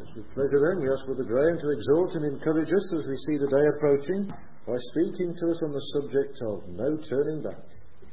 With pleasure then, we ask Brother Graham to exhort and encourage us as we see the day approaching by speaking to us on the subject of no turning back.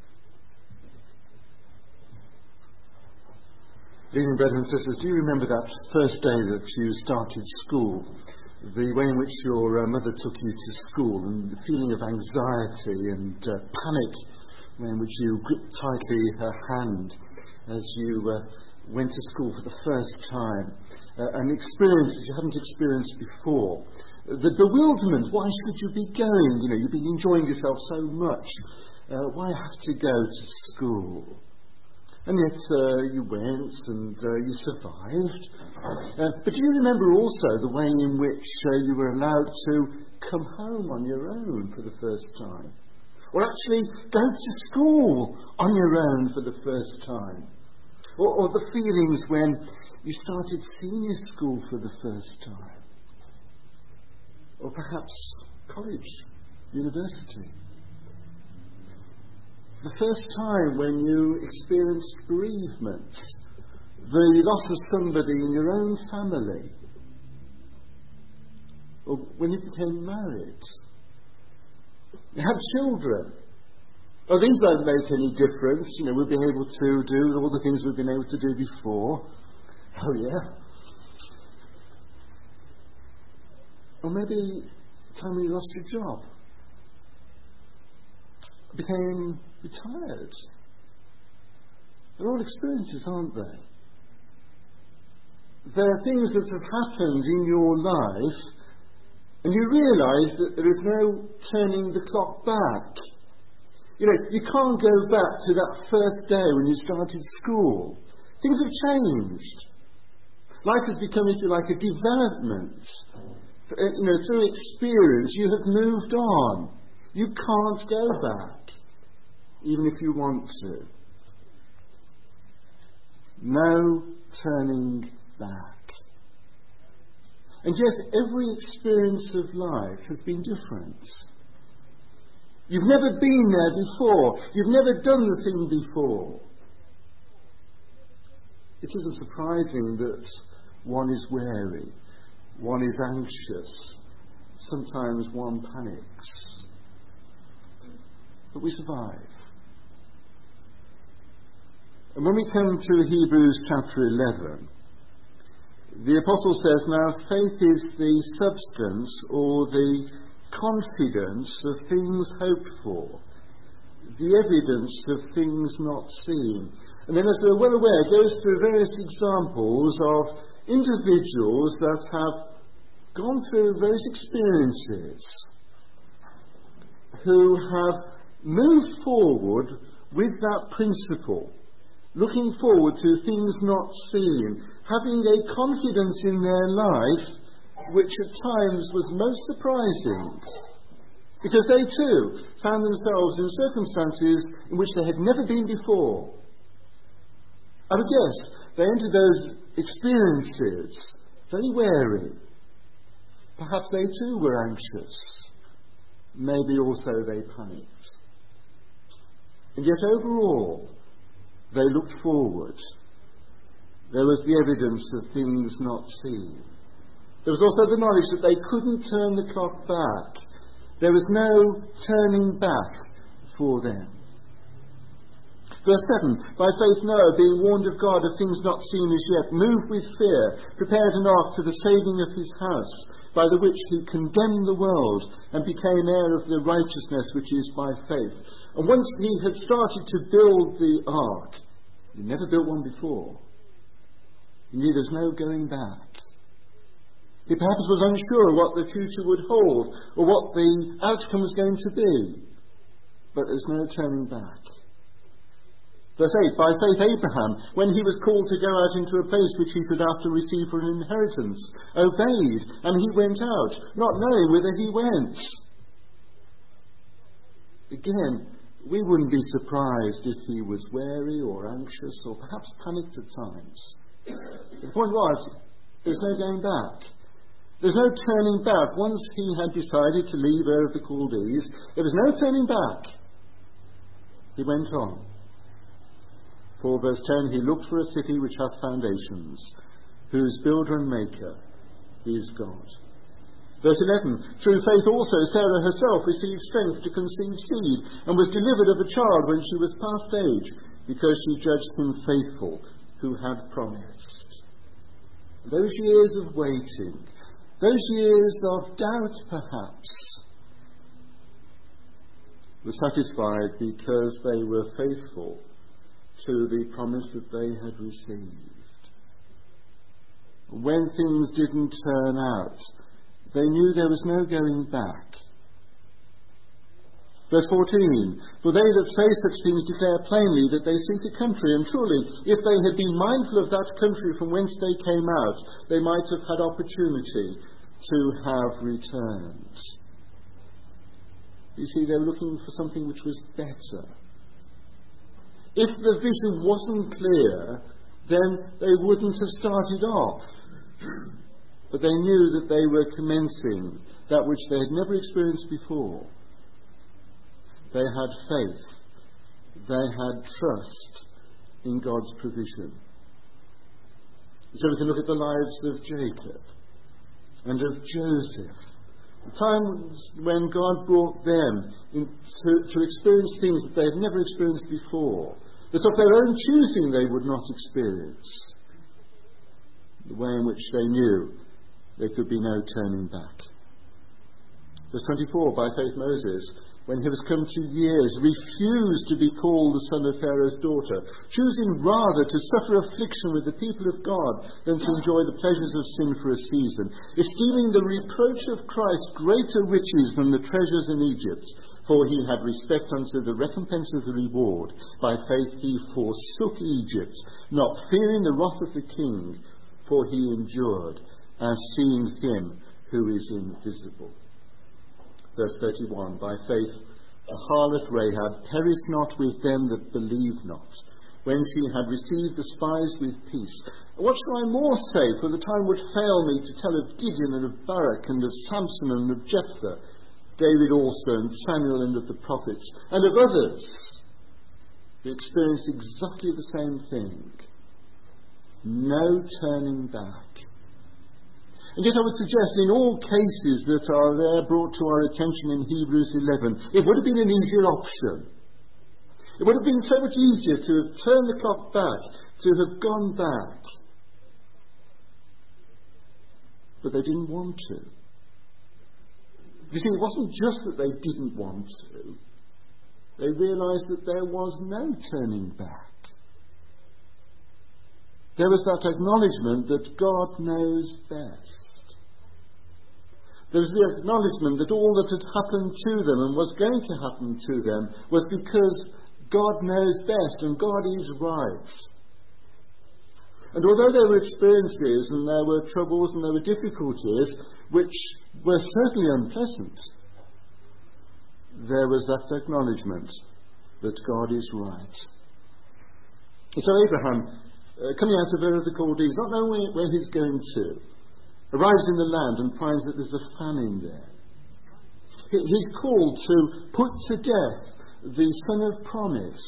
Dear brothers and sisters, do you remember that first day that you started school? The way in which your mother took you to school, and the feeling of anxiety and panic in which you gripped tightly her hand as you went to school for the first time. An experience that you hadn't experienced before. The bewilderment, why should you be going? You know, you've been enjoying yourself so much. Why have to go to school? And yet you went and you survived. But do you remember also the way in which you were allowed to come home on your own for the first time? Or actually go to school on your own for the first time? Or the feelings when you started senior school for the first time? Or perhaps college, university? The first time when you experienced bereavement, the loss of somebody in your own family? Or when you became married? You had children? Oh, these don't make any difference. You know, we've been able to do all the things we've been able to do before. Oh, yeah. Or maybe the time when you lost your job, became retired. They're all experiences, aren't they? There are things that have happened in your life, and you realise that there is no turning the clock back. You know, you can't go back to that first day when you started school. Things have changed. Life has become, if you like, a development. You know, through experience, you have moved on. You can't go back, even if you want to. No turning back. And yet, every experience of life has been different. You've never been there before. You've never done the thing before. It isn't surprising that one is wary, one is anxious, sometimes one panics. But we survive. And when we come to Hebrews chapter 11, the apostle says, now faith is the substance or the confidence of things hoped for, the evidence of things not seen. And then, as we're well aware, it goes through various examples of individuals that have gone through various experiences who have moved forward with that principle, looking forward to things not seen, having a confidence in their life which at times was most surprising, because they too found themselves in circumstances in which they had never been before. I would guess they entered those experiences very wary. Perhaps they too were anxious. Maybe also they panicked. And yet overall, they looked forward. There was the evidence of things not seen. There was also the knowledge that they couldn't turn the clock back. There was no turning back for them. Verse 7, by faith Noah, being warned of God of things not seen as yet, moved with fear, prepared an ark to the saving of his house, by the which he condemned the world, and became heir of the righteousness which is by faith. And once he had started to build the ark, he never built one before. He knew there's no going back. He perhaps was unsure what the future would hold, or what the outcome was going to be. But there's no turning back. Verse 8, by faith Abraham, when he was called to go out into a place which he should after receive for an inheritance, obeyed, and he went out, not knowing whither he went. Again, we wouldn't be surprised if he was wary or anxious or perhaps panicked at times. The point was, there's no going back. There's no turning back. Once he had decided to leave Ur of the Chaldees, there was no turning back. He went on. For verse 10, he looked for a city which hath foundations, whose builder and maker is God. Verse 11, through faith also Sarah herself received strength to conceive seed, and was delivered of a child when she was past age, because she judged him faithful who had promised. Those years of waiting, those years of doubt perhaps, were satisfied because they were faithful to the promise that they had received. When things didn't turn out, they knew there was no going back. Verse 14, for they that say such things declare plainly that they seek a country, and truly, if they had been mindful of that country from whence they came out, they might have had opportunity to have returned. You see, they were looking for something which was better. If the vision wasn't clear, then they wouldn't have started off. But they knew that they were commencing that which they had never experienced before. They had faith. They had trust in God's provision. So we can look at the lives of Jacob and of Joseph. The times when God brought them to experience things that they had never experienced before, that of their own choosing they would not experience. The way in which they knew there could be no turning back. Verse 24, by faith Moses, when he was come to years, refused to be called the son of Pharaoh's daughter, choosing rather to suffer affliction with the people of God than to enjoy the pleasures of sin for a season, esteeming the reproach of Christ greater riches than the treasures in Egypt, for he had respect unto the recompense of the reward. By faith he forsook Egypt, not fearing the wrath of the king, for he endured as seeing him who is invisible. Verse 31, by faith the harlot Rahab perished not with them that believed not, when she had received the spies with peace. What shall I more say? For the time would fail me to tell of Gideon and of Barak and of Samson and of Jephthah, David also and Samuel and of the prophets, and of others who experienced exactly the same thing. No turning back. And yet I would suggest in all cases that are there brought to our attention in Hebrews 11, it would have been an easier option. It would have been so much easier to have turned the clock back, to have gone back. But they didn't want to. You see, it wasn't just that they didn't want to. They realised that there was no turning back. There was that acknowledgement that God knows best. There was the acknowledgement that all that had happened to them and was going to happen to them was because God knows best and God is right. And although there were experiences and there were troubles and there were difficulties which were certainly unpleasant, there was that acknowledgement that God is right. So Abraham, coming out of Ur of the Chaldees, not knowing where he's going to, arrives in the land and finds that there's a famine there. He's called to put to death the son of promise.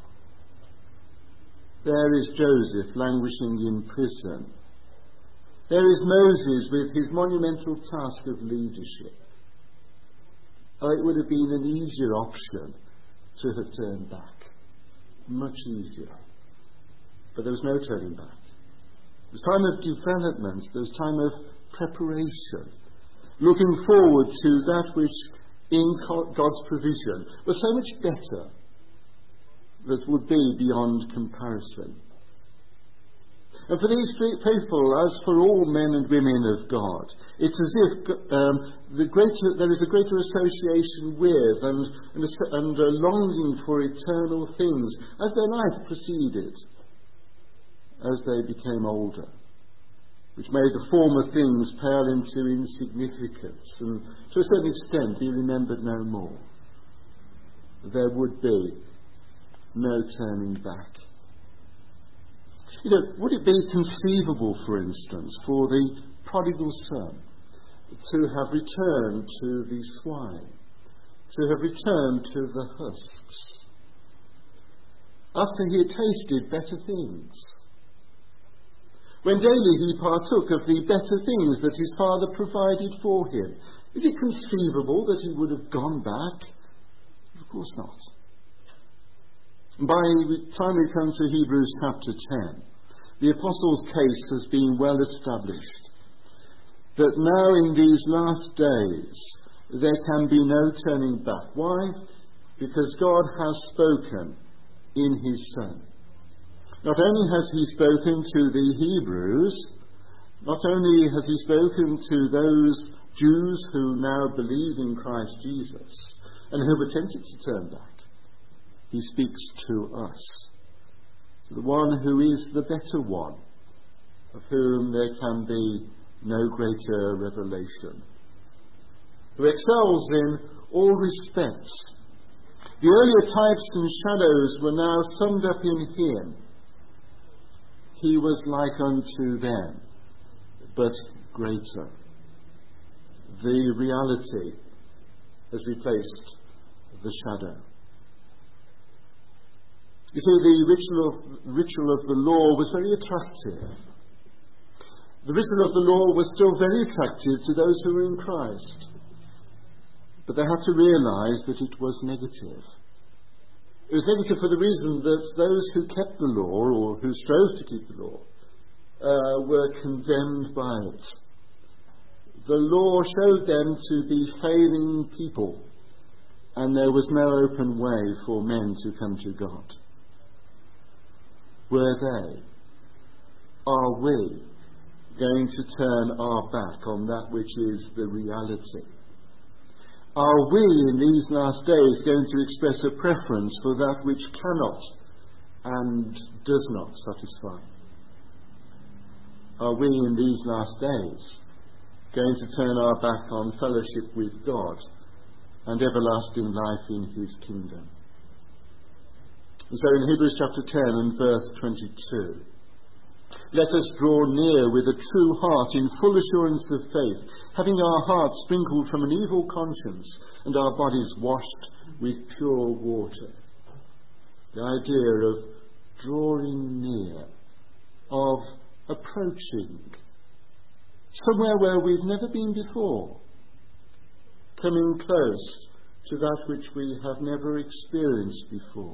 There is Joseph languishing in prison. There is Moses with his monumental task of leadership. Oh, it would have been an easier option to have turned back. Much easier. But there was no turning back. There was time of development, there was time of preparation, looking forward to that which in God's provision was so much better that would be beyond comparison. And for these faithful, as for all men and women of God, it's as if there is a greater association with and a longing for eternal things as their life proceeded, as they became older, which made the former things pale into insignificance and to a certain extent be remembered no more. There would be no turning back. Would it be conceivable, for instance, for the prodigal son to have returned to the swine, to have returned to the husks, after he had tasted better things? when daily he partook of the better things that his Father provided for him. Is it conceivable that he would have gone back? Of course not. By the time we come to Hebrews chapter 10, the Apostle's case has been well established, that now in these last days there can be no turning back. Why? Because God has spoken in his Son. Not only has he spoken to the Hebrews, not only has he spoken to those Jews who now believe in Christ Jesus and who were tempted to turn back, he speaks to us, to the one who is the better one, of whom there can be no greater revelation, who excels in all respects. The earlier types and shadows were now summed up in him. He was like unto them, but greater. The reality has replaced the shadow. You see, the ritual of the law was very attractive. The ritual of the law was still very attractive to those who were in Christ. But they had to realise that it was negative. It was negative for the reason that those who kept the law, or who strove to keep the law, were condemned by it. The law showed them to be failing people, and there was no open way for men to come to God. Were they? Are we going to turn our back on that which is the reality? Are we in these last days going to express a preference for that which cannot and does not satisfy? Are we in these last days going to turn our back on fellowship with God and everlasting life in his kingdom? And so in Hebrews chapter 10 and verse 22, let us draw near with a true heart in full assurance of faith, having our hearts sprinkled from an evil conscience and our bodies washed with pure water. The idea of drawing near, of approaching, somewhere where we've never been before, coming close to that which we have never experienced before.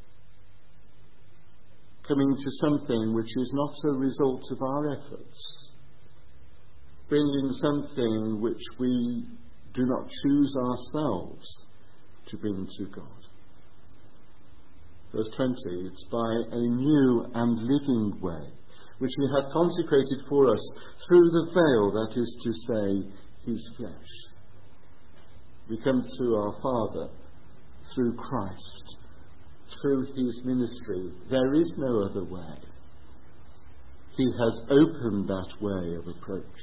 Coming to something which is not a result of our efforts, bringing something which we do not choose ourselves to bring to God. Verse 20, it's by a new and living way, which he hath consecrated for us through the veil, that is to say, his flesh. We come to our Father through Christ, through his ministry. There is no other way. He has opened that way of approach.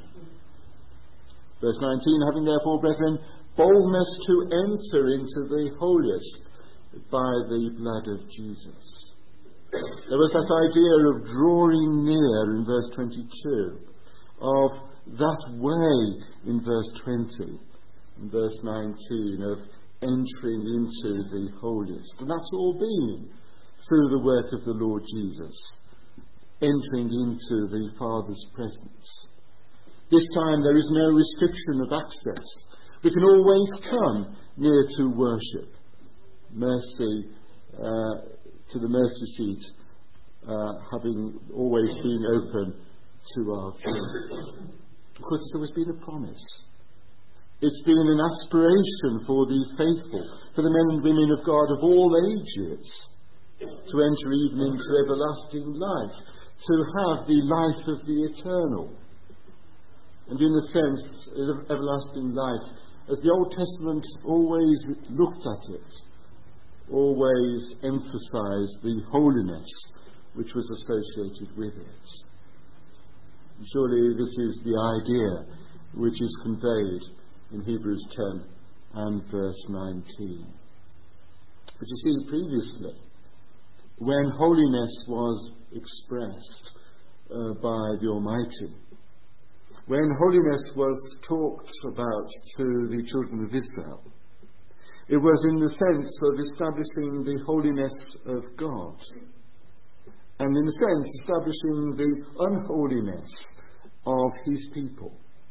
Verse 19, having therefore, brethren, boldness to enter into the holiest by the blood of Jesus. There was that idea of drawing near in verse 22, of that way in verse 20, in verse 19, of entering into the holiest. And that's all been through the work of the Lord Jesus, entering into the Father's presence. This time there is no restriction of access. We can always come near to worship. Mercy to the mercy seat, having always been open to our faith. Of course, there's always been a promise. It's been an aspiration for the faithful, for the men and women of God of all ages, to enter even into everlasting life, to have the life of the eternal. And in a sense, everlasting life, as the Old Testament always looked at it, always emphasized the holiness which was associated with it. Surely this is the idea which is conveyed in Hebrews 10 and verse 19. But you see, previously, when holiness was expressed by the Almighty, when holiness was talked about to the children of Israel, it was in the sense of establishing the holiness of God. and in a sense establishing the unholiness of his people,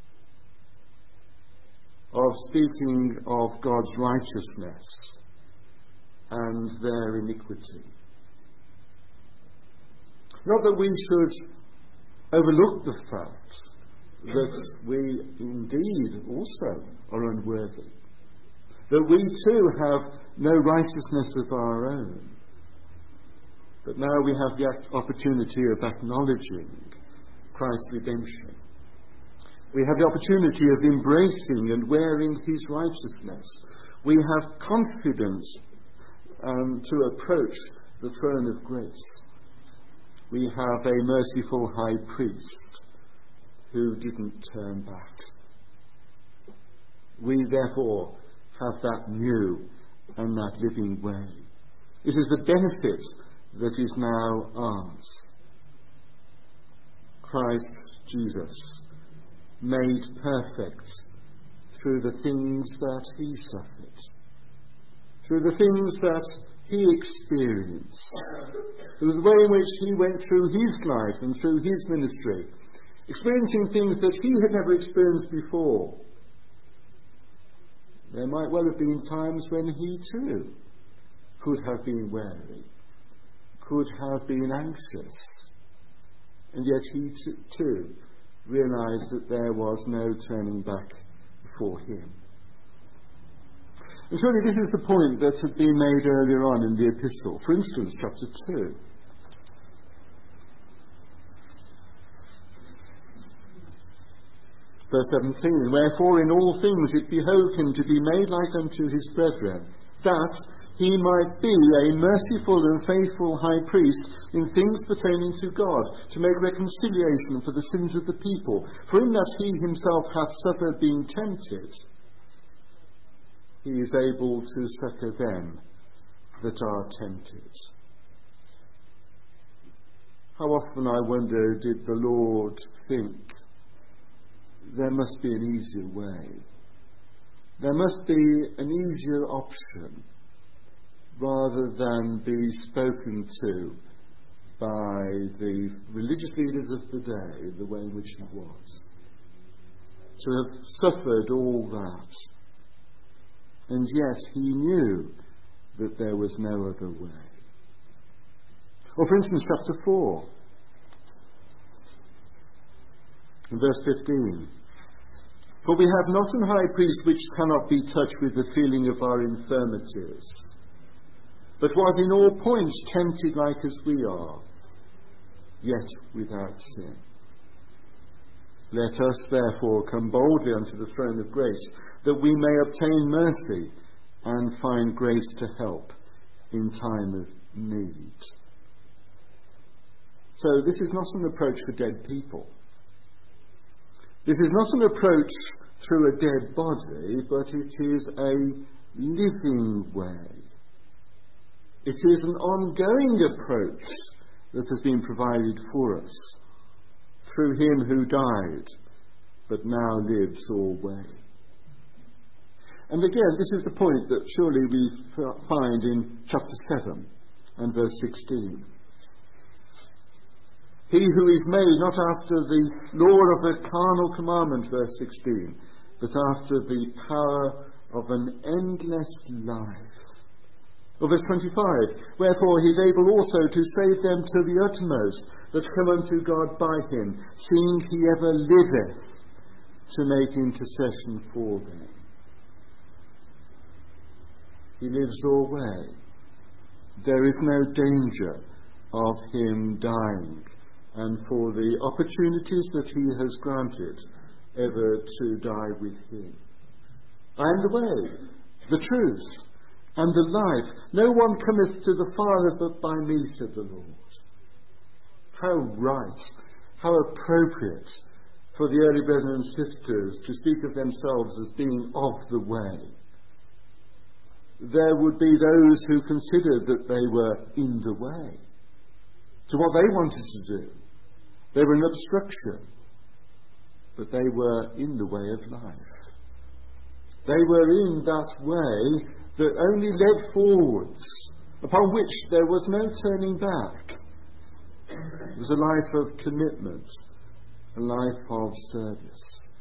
of speaking of God's righteousness and their iniquity. Not that we should overlook the fact that we indeed also are unworthy, that we too have no righteousness of our own, but now we have the opportunity of acknowledging Christ's redemption. We have the opportunity of embracing and wearing his righteousness. We have confidence to approach the throne of grace. We have a merciful high priest who didn't turn back. We therefore have that new and that living way. It is the benefit that is now ours. Christ Jesus, made perfect through the things that he suffered, through the things that he experienced, through the way in which he went through his life and through his ministry, experiencing things that he had never experienced before. There might well have been times when he too could have been weary, could have been anxious, and yet he too realized that there was no turning back for him. And surely this is the point that had been made earlier on in the epistle. For instance, chapter 2. Verse 17, wherefore in all things it behoved him to be made like unto his brethren, that he might be a merciful and faithful high priest in things pertaining to God, to make reconciliation for the sins of the people. For in that he himself hath suffered being tempted, he is able to succour them that are tempted. How often, I wonder, did the Lord think, there must be an easier way. There must be an easier option, rather than be spoken to by the religious leaders of the day the way in which he was. To have suffered all that. And yet he knew that there was no other way. Or for instance, chapter 4. In verse 15. For we have not an high priest which cannot be touched with the feeling of our infirmities, but was in all points tempted like as we are, yet without sin. Let us therefore come boldly unto the throne of grace, that we may obtain mercy and find grace to help in time of need. So this is not an approach for dead people. This is not an approach through a dead body, but it is a living way. It is an ongoing approach that has been provided for us through him who died, but now lives always. And again, this is the point that surely we find in chapter 7 and verse 16. He who is made not after the law of a carnal commandment, verse 16, but after the power of an endless life. Or verse 25, wherefore he is able also to save them to the uttermost that come unto God by him, seeing he ever liveth to make intercession for them. He lives alway. There is no danger of him dying, and for the opportunities that he has granted, ever to die with him. I am the way, the truth, and the life. No one cometh to the Father but by me, said the Lord. How right, how appropriate for the early brethren and sisters to speak of themselves as being of the way. There would be those who considered that they were in the way to what they wanted to do. They were an obstruction, but they were in the way of life. They were in that way that only led forwards, upon which there was no turning back. It was a life of commitment, a life of service.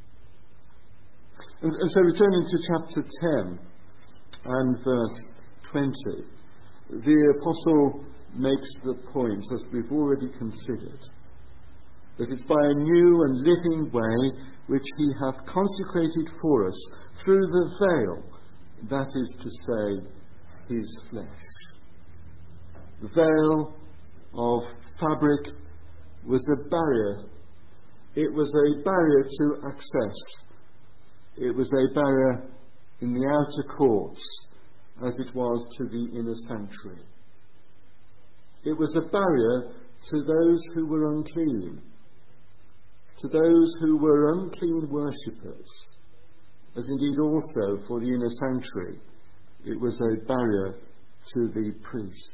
And so returning to chapter 10 and verse 20, the apostle makes the point, as we've already considered, that it's by a new and living way which he hath consecrated for us through the veil, that is to say, his flesh. The veil of fabric was a barrier. It was a barrier to access. It was a barrier in the outer courts as it was to the inner sanctuary. It was a barrier to those who were unclean, to those who were unclean worshippers, as indeed also for the inner sanctuary it was a barrier to the priests.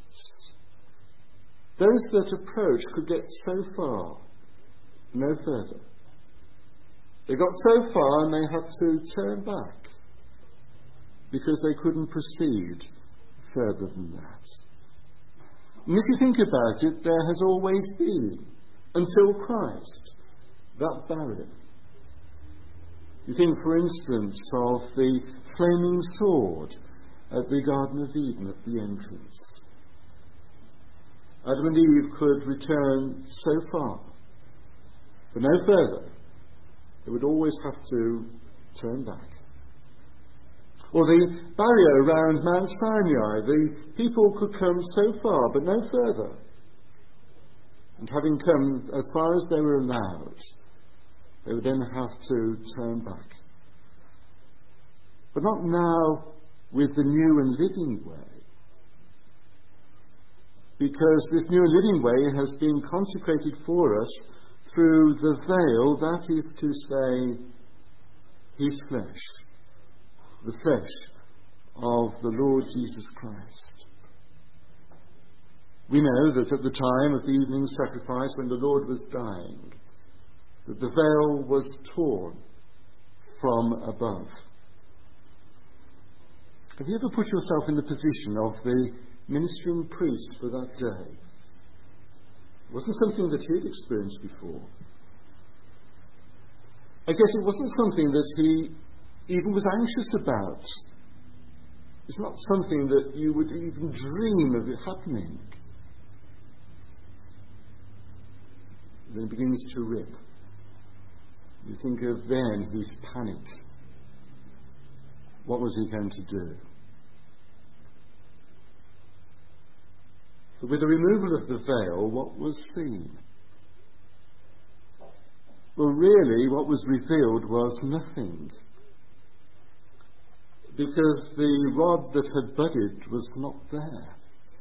Those that approached could get so far, no further. They got so far and they had to turn back because they couldn't proceed further than that. And if you think about it, there has always been, until Christ, that barrier. You think, for instance, of the flaming sword at the Garden of Eden at the entrance. Adam and Eve could return so far, but no further. They would always have to turn back. Or the barrier around Mount Sinai, the people could come so far, but no further. And having come as far as they were allowed, they would then have to turn back. But not now with the new and living way. Because this new and living way has been consecrated for us through the veil, that is to say, his flesh, the flesh of the Lord Jesus Christ. We know that at the time of the evening sacrifice, when the Lord was dying, that the veil was torn from above. Have you ever put yourself in the position of the ministering priest for that day? It wasn't something that he had experienced before. I guess it wasn't something that he even was anxious about. It's not something that you would even dream of it happening. Then it begins to rip. You think of then his panic. What was he going to do? But with the removal of the veil, what was seen? Well, really, what was revealed was nothing. Because the rod that had budded was not there.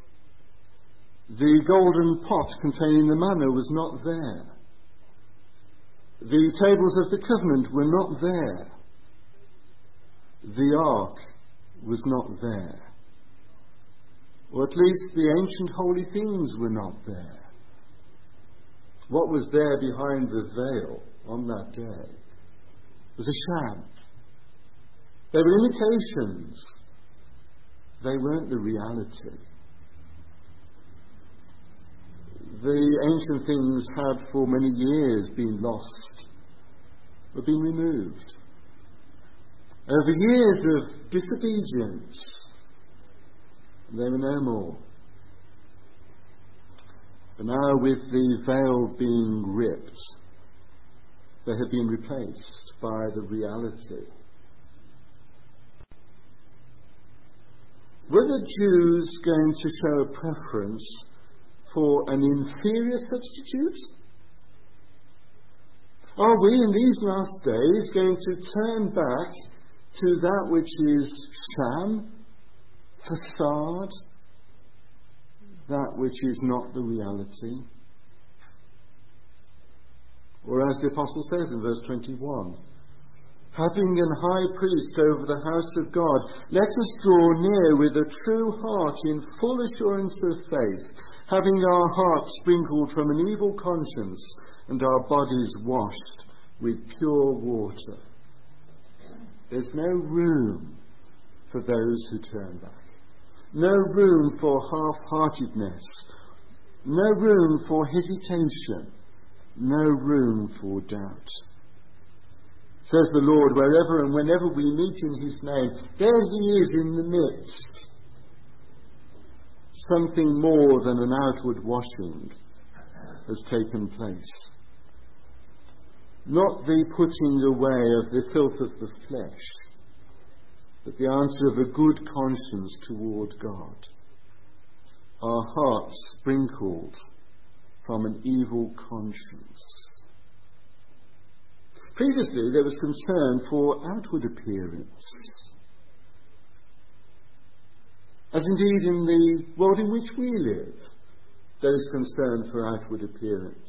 The golden pot containing the manna was not there. The tables of the covenant were not there. The ark was not there. Or at least the ancient holy things were not there. What was there behind the veil on that day was a sham. They were imitations. They weren't the reality. The ancient things had for many years been lost, were being removed. Over years of disobedience, they were no more. But now, with the veil being ripped, they have been replaced by the reality. Were the Jews going to show a preference for an inferior substitute? Are we in these last days going to turn back to that which is sham, facade, that which is not the reality? Or as the Apostle says in verse 21, having an high priest over the house of God, let us draw near with a true heart in full assurance of faith, having our hearts sprinkled from an evil conscience and our bodies washed with pure water. There's no room for those who turn back. No room for half-heartedness No room for hesitation. No room for doubt. Says the Lord, wherever and whenever we meet in his name, there he is in the midst. Something more than an outward washing has taken place. Not the putting away of the filth of the flesh, but the answer of a good conscience toward God. Our hearts sprinkled from an evil conscience. Previously, there was concern for outward appearance, as indeed in the world in which we live, there is concern for outward appearance.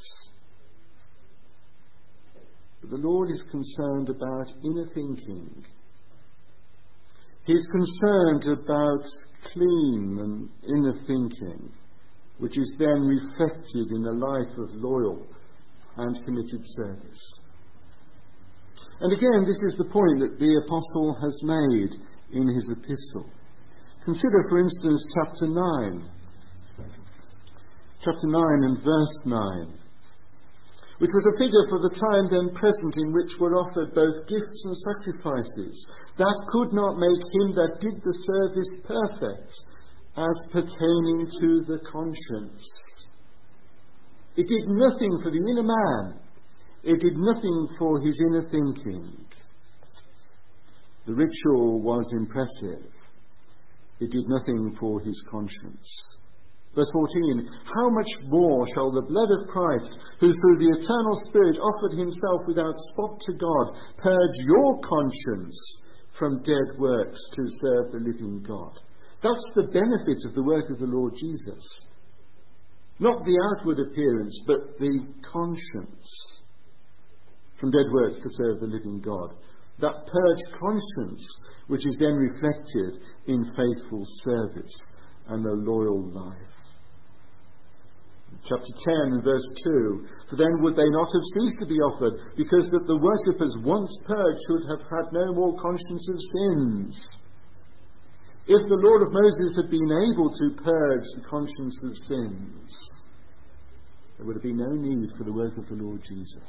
But the Lord is concerned about inner thinking. He is concerned about clean and inner thinking, which is then reflected in a life of loyal and committed service. And again, this is the point that the Apostle has made in his epistle. Consider, for instance, chapter 9. Chapter 9 and verse 9, which was a figure for the time then present in which were offered both gifts and sacrifices, that could not make him that did the service perfect, as pertaining to the conscience. It did nothing for the inner man. It did nothing for his inner thinking. The ritual was impressive. It did nothing for his conscience. Verse 14, how much more shall the blood of Christ, who through the eternal Spirit offered himself without spot to God, purge your conscience from dead works to serve the living God? That's the benefit of the work of the Lord Jesus. Not the outward appearance, but the conscience from dead works to serve the living God. That purged conscience, which is then reflected in faithful service and a loyal life. Chapter 10 and verse 2, for then would they not have ceased to be offered, because that the worshippers once purged should have had no more conscience of sins. If the Lord of Moses had been able to purge the conscience of sins, there would have been no need for the work of the Lord Jesus.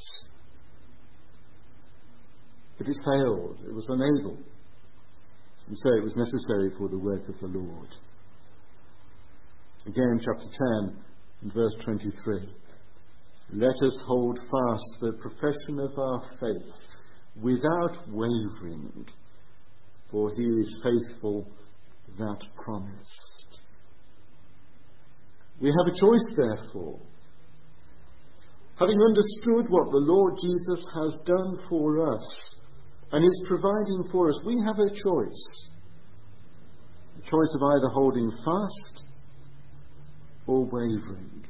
But it failed. It was unable. And so it was necessary for the work of the Lord. Again, chapter 10 and verse 23. Let us hold fast the profession of our faith without wavering, for he is faithful that promised. We have a choice, therefore. Having understood what the Lord Jesus has done for us and is providing for us, we have a choice. A choice of either holding fast or wavering.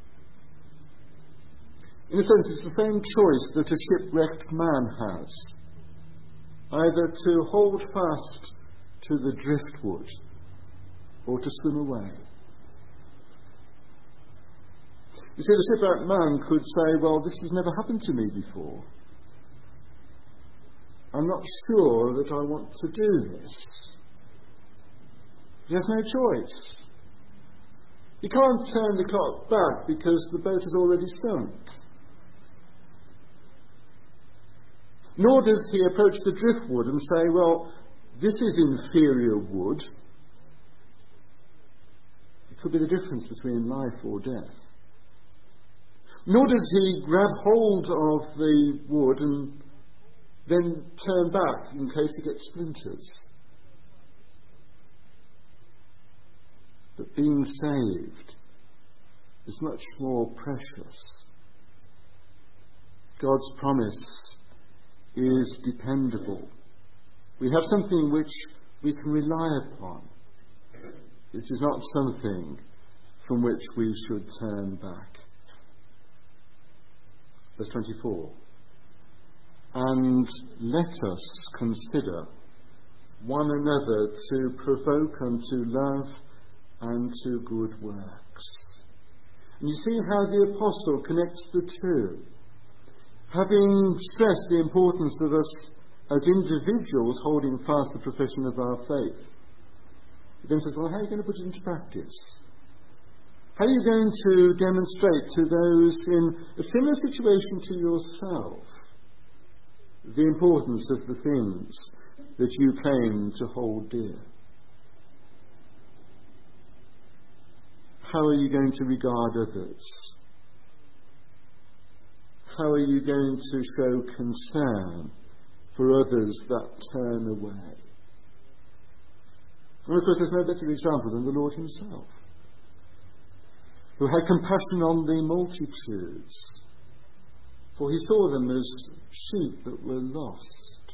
In a sense, it's the same choice that a shipwrecked man has. Either to hold fast to the driftwood or to swim away. You see, the shipwrecked man could say, well, this has never happened to me before. I'm not sure that I want to do this. He has no choice. He can't turn the clock back because the boat has already sunk. Nor does he approach the driftwood and say, well, this is inferior wood. It could be the difference between life or death. Nor does he grab hold of the wood and then turn back in case he gets splinters. But being saved is much more precious. God's promise is dependable. We have something which we can rely upon. This is not something from which we should turn back. Verse 24. And let us consider one another to provoke unto love and to good works. And you see how the Apostle connects the two. Having stressed the importance of us as individuals holding fast the profession of our faith, he then says, well, how are you going to put it into practice? How are you going to demonstrate to those in a similar situation to yourself the importance of the things that you claim to hold dear? How are you going to regard others? How are you going to show concern for others that turn away? And of course, there's no better example than the Lord himself, who had compassion on the multitudes, for he saw them as sheep that were lost.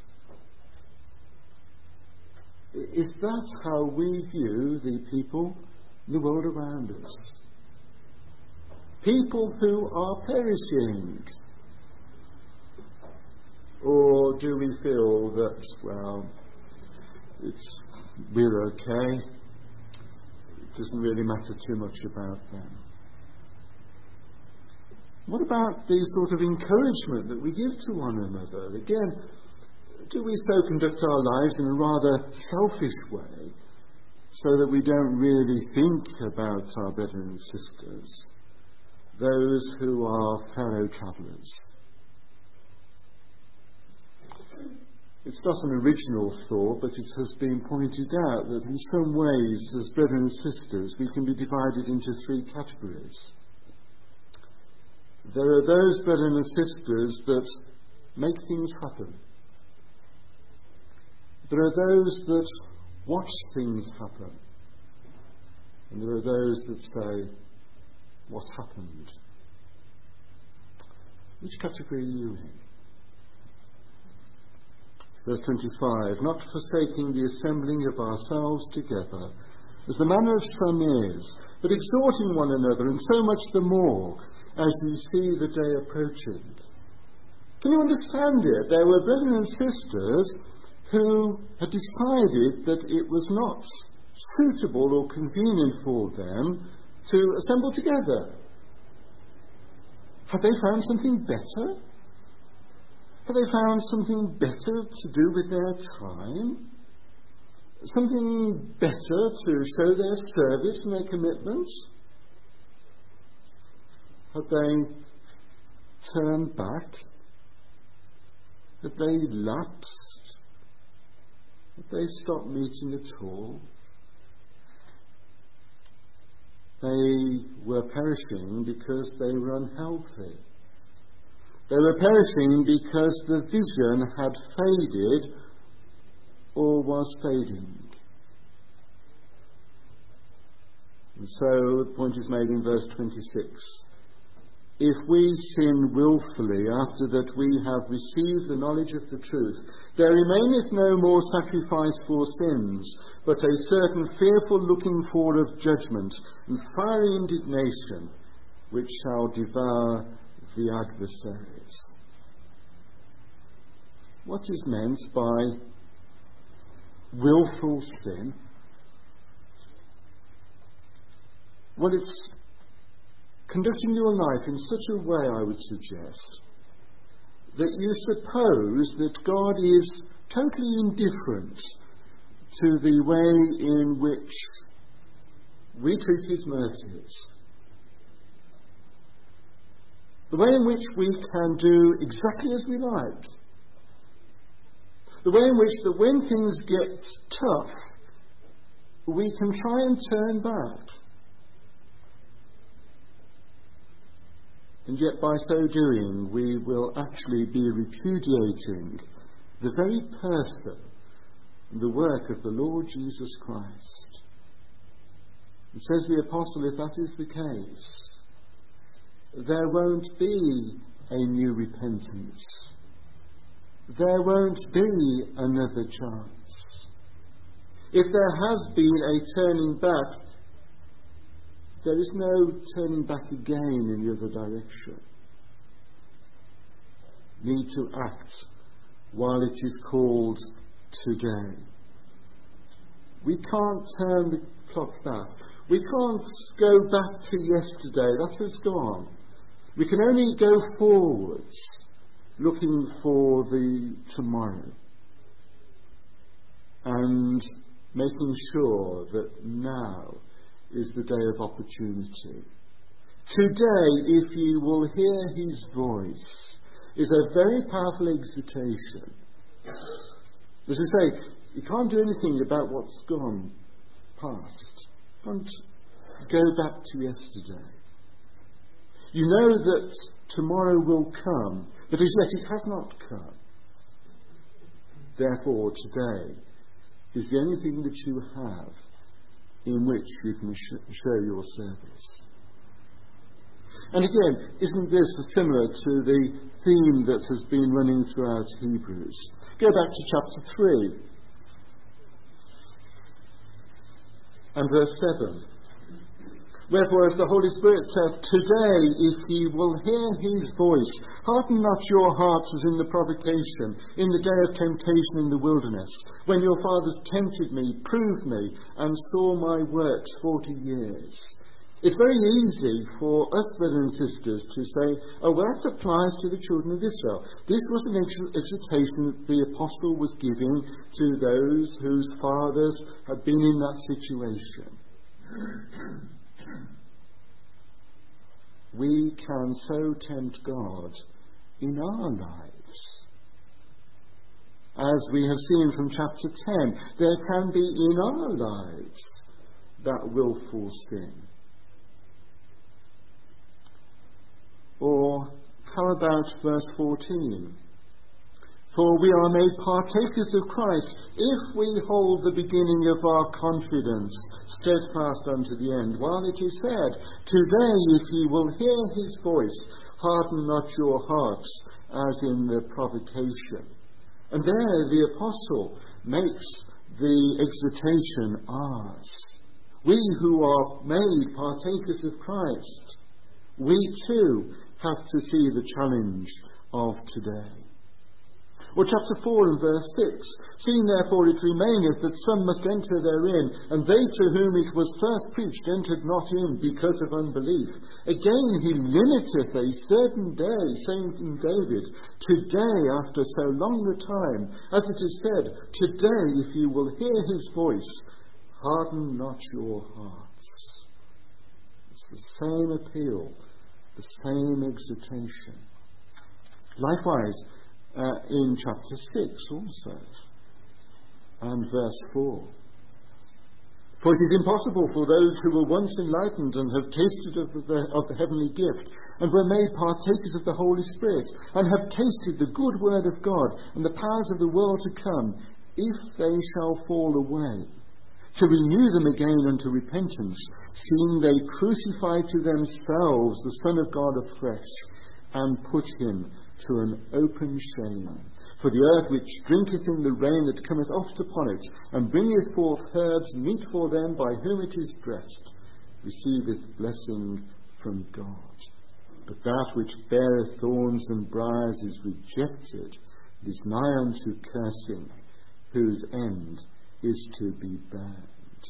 Is that how we view the people in the world around us? People who are perishing? Or do we feel that, well, we're okay, it doesn't really matter too much about them? What about the sort of encouragement that we give to one another? Again, do we so conduct our lives in a rather selfish way, so that we don't really think about our brothers and sisters, those who are fellow travellers? It's not an original thought, but it has been pointed out that in some ways, as brothers and sisters, we can be divided into three categories. There are those brothers and sisters that make things happen. There are those that watch things happen. And there are those that say, what happened? Which category are you in? Verse 25, not forsaking the assembling of ourselves together, as the manner of some is, but exhorting one another, and so much the more, as you see the day approaching. Can you understand it? There were brothers and sisters who had decided that it was not suitable or convenient for them to assemble together. Had they found something better? Had they found something better to do with their time? Something better to show their service and their commitments? Had they turned back? Had they lapsed? Had they stopped meeting at all? They were perishing because they were unhealthy. They were perishing because the vision had faded or was fading. And so the point is made in verse 26. If we sin wilfully after that we have received the knowledge of the truth, there remaineth no more sacrifice for sins, but a certain fearful looking for of judgment and fiery indignation, which shall devour the adversaries. What is meant by willful sin? Well, it's conducting your life in such a way, I would suggest, that you suppose that God is totally indifferent to the way in which we treat his mercies, the way in which we can do exactly as we like, the way in which that when things get tough, we can try and turn back. And yet by so doing, we will actually be repudiating the very person and the work of the Lord Jesus Christ. And says the Apostle, if that is the case, there won't be a new repentance. There won't be another chance. If there has been a turning back, there is no turning back again in the other direction. Need to act while it is called today. We can't turn the clock back. We can't go back to yesterday. That has gone. We can only go forwards, looking for the tomorrow and making sure that now is the day of opportunity. Today, if ye will hear his voice, is a very powerful exhortation. As I say, you can't do anything about what's gone past. You can't go back to yesterday. You know that tomorrow will come, but as yet it has not come. Therefore, today is the only thing that you have in which you can show your service. And again, isn't this similar to the theme that has been running throughout Hebrews? Go back to chapter 3 and verse 7. Wherefore, as the Holy Spirit saith, today, if ye will hear his voice, harden not your hearts as in the provocation, in the day of temptation in the wilderness, when your fathers tempted me, proved me, and saw my works 40 years. It's very easy for us, brothers and sisters, to say, oh, well, that applies to the children of Israel. This was an exhortation that the apostle was giving to those whose fathers had been in that situation. We can so tempt God in our lives. As we have seen from chapter 10, there can be in our lives that willful sin. Or how about verse 14? For we are made partakers of Christ if we hold the beginning of our confidence steadfast unto the end. While it is said, today if ye will hear his voice, harden not your hearts as in the provocation. And there the apostle makes the exhortation ours. We who are made partakers of Christ, we too have to see the challenge of today. Or chapter 4 and verse 6. Seeing therefore it remaineth that some must enter therein, and they to whom it was first preached entered not in because of unbelief. Again he limiteth a certain day, saying in David, today after so long a time, as it is said, today if you will hear his voice, harden not your hearts. It's the same appeal, the same exhortation. Likewise, in chapter 6 also, and verse 4. For it is impossible for those who were once enlightened and have tasted of the heavenly gift, and were made partakers of the Holy Spirit, and have tasted the good word of God, and the powers of the world to come, if they shall fall away, to renew them again unto repentance, seeing they crucify to themselves the Son of God afresh, and put him to an open shame. For the earth which drinketh in the rain that cometh oft upon it, and bringeth forth herbs meet for them by whom it is dressed, receiveth blessing from God. But that which beareth thorns and briars is rejected, is nigh unto cursing, whose end is to be burned.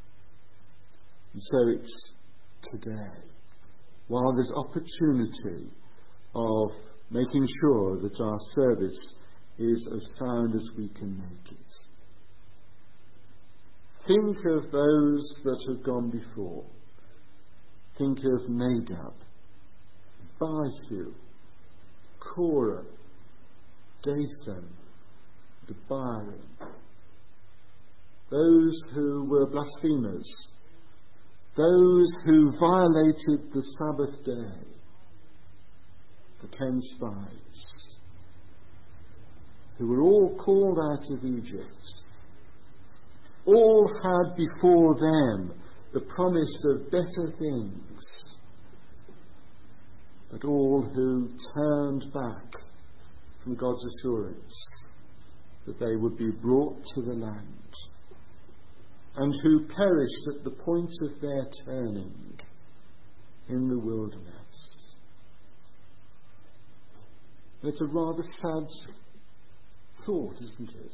And so it's today, while there's opportunity of making sure that our service is as sound as we can make it. Think of those that have gone before. Think of Nadab, Abihu, Korah, Dathan, Abiram. Those who were blasphemers, those who violated the Sabbath day, the 10 spies, who were all called out of Egypt, all had before them the promise of better things, but all who turned back from God's assurance that they would be brought to the land, and who perished at the point of their turning in the wilderness. It's a rather sad thought, isn't it?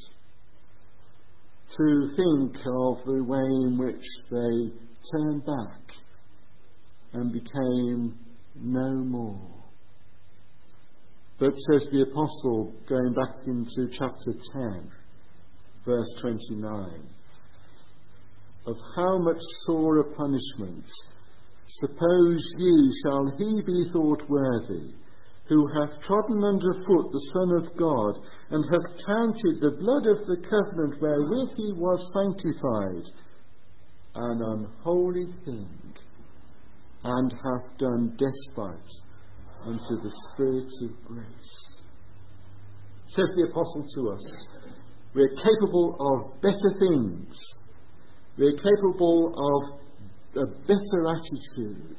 To think of the way in which they turned back and became no more. But says the apostle, going back into chapter 10, verse 29, of how much sorer punishment, suppose ye, shall he be thought worthy, who hath trodden under foot the Son of God, and hath counted the blood of the covenant wherewith he was sanctified an unholy thing, and hath done despite unto the Spirit of grace. Says the Apostle to us, we are capable of better things. We are capable of a better attitude.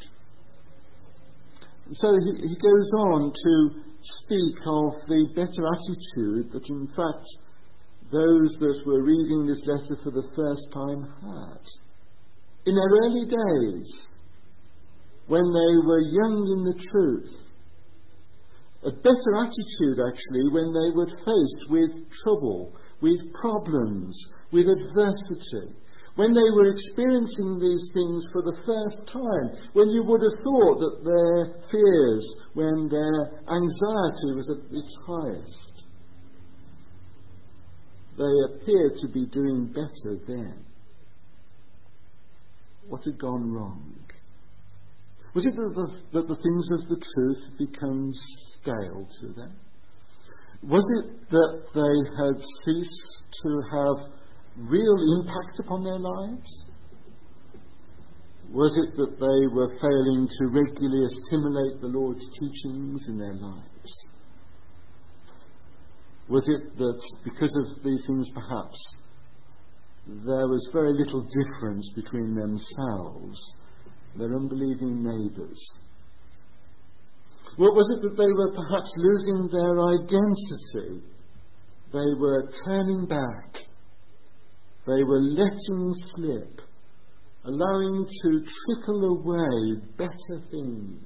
So he goes on to speak of the better attitude that in fact those that were reading this letter for the first time had. In their early days, when they were young in the truth, a better attitude actually when they were faced with trouble, with problems, with adversity, when they were experiencing these things for the first time, when you would have thought that their fears, when their anxiety was at its highest, they appeared to be doing better then. What had gone wrong? Was it that the things of the truth had become stale to them? Was it that they had ceased to have real impact upon their lives? Was it that they were failing to regularly assimilate the Lord's teachings in their lives? Was it that because of these things perhaps there was very little difference between themselves and their unbelieving neighbours? Was it that they were perhaps losing their identity? They were turning back. They were letting slip, allowing to trickle away better things.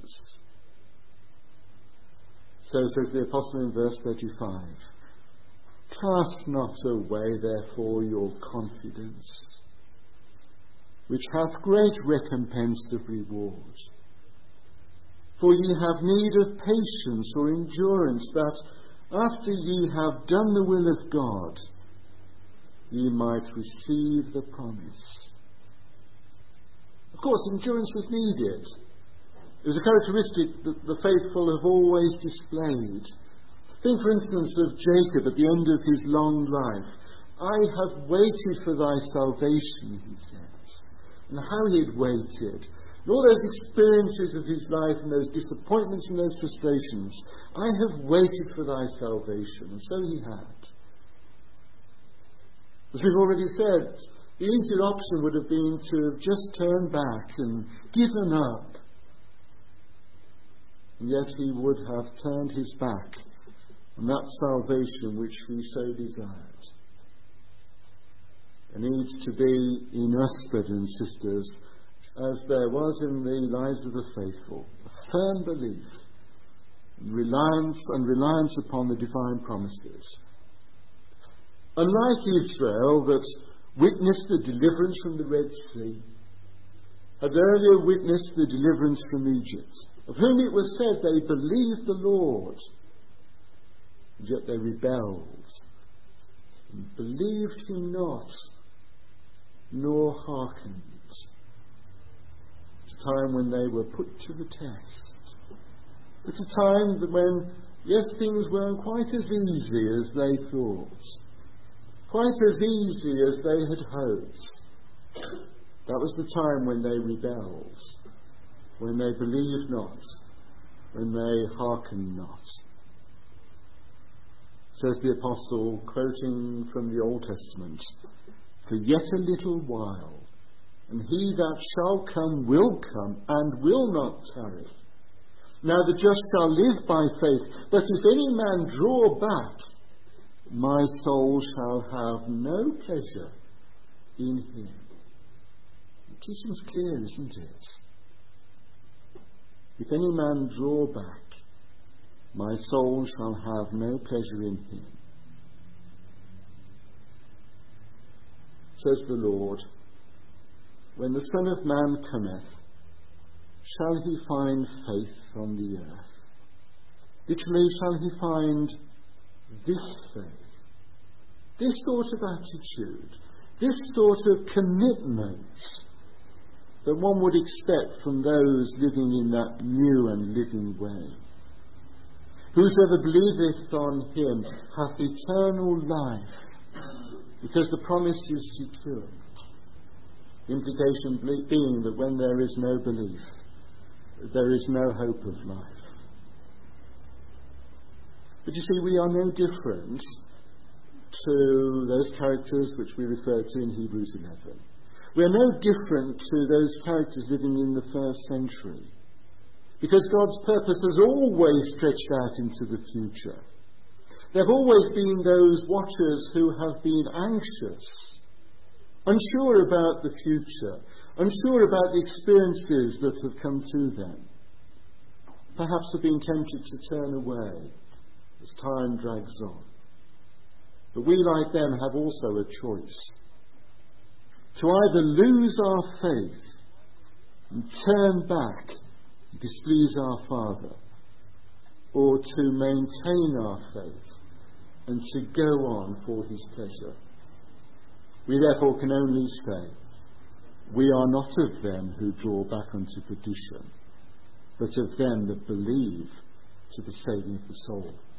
So says the Apostle in verse 35, cast not away therefore your confidence, which hath great recompense of reward. For ye have need of patience or endurance, that after ye have done the will of God, ye might receive the promise. Of course, endurance was needed. It was a characteristic that the faithful have always displayed. Think, for instance, of Jacob at the end of his long life. I have waited for thy salvation, he says. And how he had waited. And all those experiences of his life and those disappointments and those frustrations. I have waited for thy salvation. And so he had. As we've already said, the easier option would have been to have just turned back and given up. And yet he would have turned his back on that salvation which he so desired. There needs to be in us, brothers and sisters, as there was in the lives of the faithful, a firm belief and reliance upon the divine promises. Unlike Israel, that witnessed the deliverance from the Red Sea, had earlier witnessed the deliverance from Egypt, of whom it was said they believed the Lord, and yet they rebelled, and believed him not, nor hearkened. It's a time when they were put to the test. It's a time when, yes, things weren't quite as easy as they thought, quite as easy as they had hoped. That was the time when they rebelled, when they believed not, when they hearkened not. Says the Apostle, quoting from the Old Testament, for yet a little while, and he that shall come will come, and will not tarry. Now the just shall live by faith, but if any man draw back, my soul shall have no pleasure in him. The teaching's clear, isn't it? If any man draw back, my soul shall have no pleasure in him. Says the Lord, when the Son of Man cometh, shall he find faith on the earth? Literally, shall he find this faith, this sort of attitude, this sort of commitment that one would expect from those living in that new and living way. Whosoever believeth on him hath eternal life, because the promise is secure. The implication being that when there is no belief, there is no hope of life. But you see, we are no different to those characters which we refer to in Hebrews 11. We are no different to those characters living in the first century, because God's purpose has always stretched out into the future. There have always been those watchers who have been anxious, unsure about the future, unsure about the experiences that have come to them. Perhaps have been tempted to turn away as time drags on. But we, like them, have also a choice. To either lose our faith and turn back and displease our Father, or to maintain our faith and to go on for his pleasure. We therefore can only say, we are not of them who draw back unto perdition, but of them that believe to the saving of the soul.